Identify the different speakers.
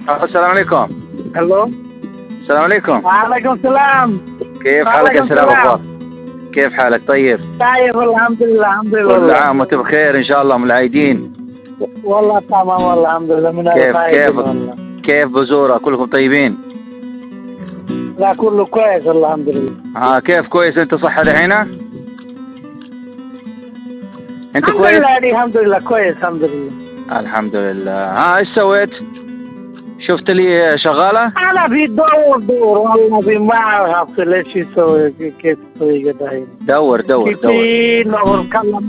Speaker 1: السلام عليكم.
Speaker 2: الو.
Speaker 1: السلام عليكم.
Speaker 2: وعليكم السلام.
Speaker 1: كيف حالك يا سلام أخبار؟ كيف حالك طيب؟
Speaker 2: طيب الحمد لله الحمد لله.
Speaker 1: كل عام وانت بخير ان شاء الله من العايدين.
Speaker 2: والله تمام والله الحمد لله من
Speaker 1: كيف
Speaker 2: والله.
Speaker 1: كيف بزورة كلكم طيبين؟
Speaker 2: لا كله كويس الحمد لله.
Speaker 1: كيف كويس انت صحة دحين؟ انت
Speaker 2: الحمد
Speaker 1: كويس؟
Speaker 2: لله الحمد لله كويس الحمد لله.
Speaker 1: الحمد لله. ايش سويت؟ شفت لي شغالة؟
Speaker 2: انا في دور والله في ما اعرف ليش يسوي كيف يسوي كده.
Speaker 1: دور
Speaker 2: في نور